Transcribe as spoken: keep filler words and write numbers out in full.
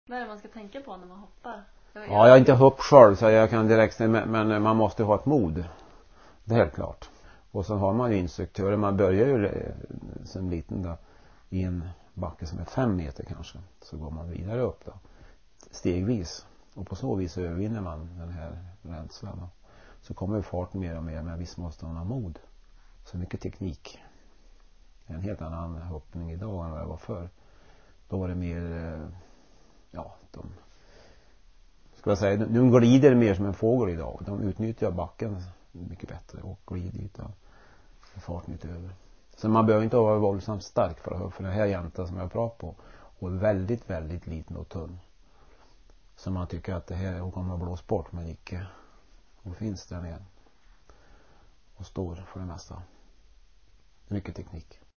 Vad är det man ska tänka på när man hoppar? Jag ja, jag har inte hoppat själv så jag kan direkt, men, men man måste ha ett mod. Det är helt klart. Och så har man ju instruktörer. Man börjar ju som liten då i en backe som är fem meter kanske. Så går man vidare upp då. Stegvis. Och på så vis övervinner man den här rädslan. Så kommer ju farten mer och mer. Men visst måste man ha mod. Så mycket teknik. Det är en helt annan hoppning idag än vad det var förr. Då var det mer, ja, de ska jag säga, de glider mer som en fågel idag. De utnyttjar backen mycket bättre och glidyta farten utöver. Så man behöver inte vara våldsamt stark för att för det här jäntan som jag pratar på och är väldigt, väldigt liten och tunn. Så man tycker att det här hon kommer att blåsa bort, men icke. Hon finns där nere och står för det mesta. Mycket teknik.